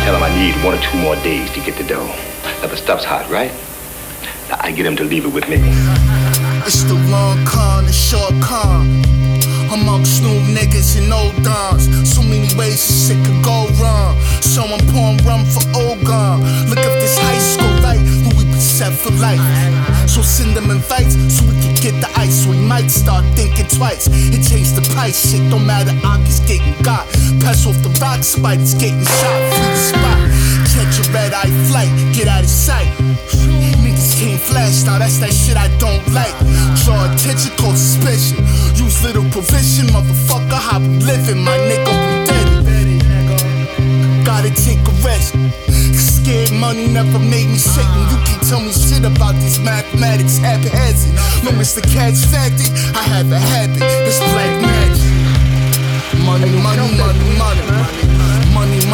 tell him I need 1 or 2 more days to get the dough. Now the stuff's hot, right? Now I get him to leave it with me. It's the long con, the short con. Amongst new niggas and old dons. So many ways this shit could go wrong. So I'm pouring rum for Ogon. Look up this high school, right? Who we be set for life. So send them invites so we can get the ice. So we might start thinking twice. It changed the price, shit don't matter, Aki's getting got. Pass off the rock, spiders getting shot. Free the spot, catch a red-eye flight, get out of sight. Niggas can't flash, now that's that shit I don't like. Draw attention, cause suspicion. Use little provision, motherfucker, how we living, my nigga, we did it. Gotta take a rest. Scared money never made me sick. And you can tell me shit about these mathematics haphazard. Long as the cat's factory, I have a habit. It's black magic. Money, money, money, money.